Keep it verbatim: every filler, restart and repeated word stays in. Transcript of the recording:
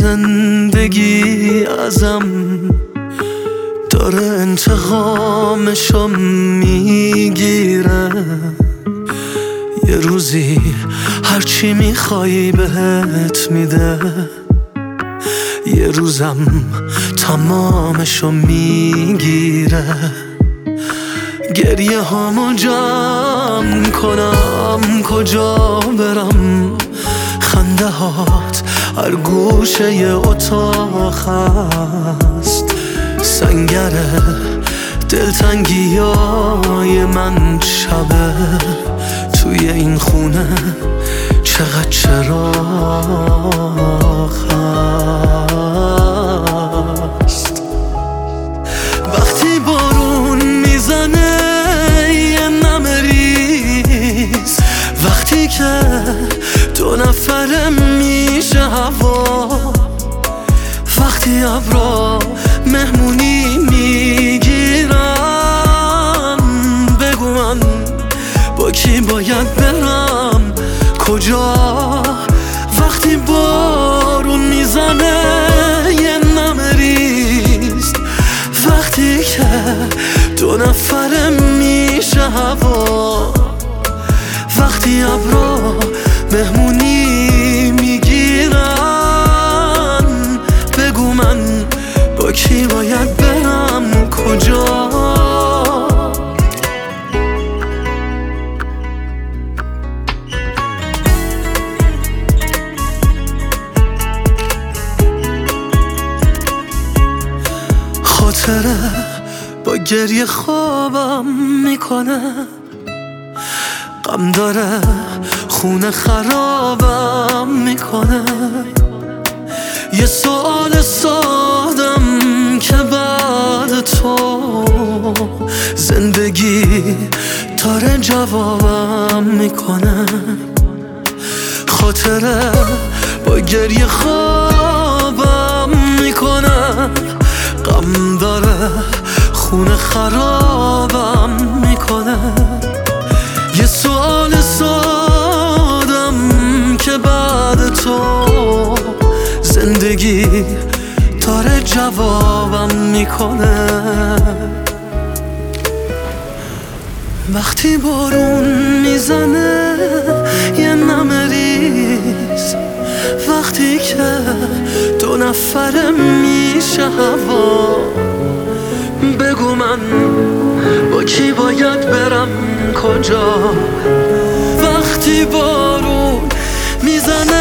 زندگی ازم داره انتقامشو میگیره. یه روزی هرچی میخوای بهت میده، یه روزم تمامشو میگیره. گریه هامو جمع کنم کجا برم، خنده هات هر گوشه ی اتاق هست. سنگره دلتنگی های من شبه، توی این خونه چقدر چراغ هست. وقتی بارون میزنه یه نمه ریز، وقتی که دو نفره میشه هوا، وقتی ابرا مهمونی میگیرن، بگو من با کی باید برم کجا. وقتی بارون میزنه یه نمه ریز، وقتی که دو نفره میشه هوا، وقتی ابرا مهمونی میگیرن، بگو من با کی باید برم کجا. خاطره با گریه خوابم میکنه، غم داره خونه خرابم میکنه. یه سوال سادم که بعد تو زندگی داره جوابم میکنه. خاطره با گریه خوابم میکنه، غم داره خونه خرابم میکنه. یه سوال سادم که بعد تو زندگی داره جوابم میکنه. وقتی بارون میزنه یه نمه ریز، وقتی که دو نفره میشه هوا، بگو من با کی باید برم کجا. وقتی بارون میزنه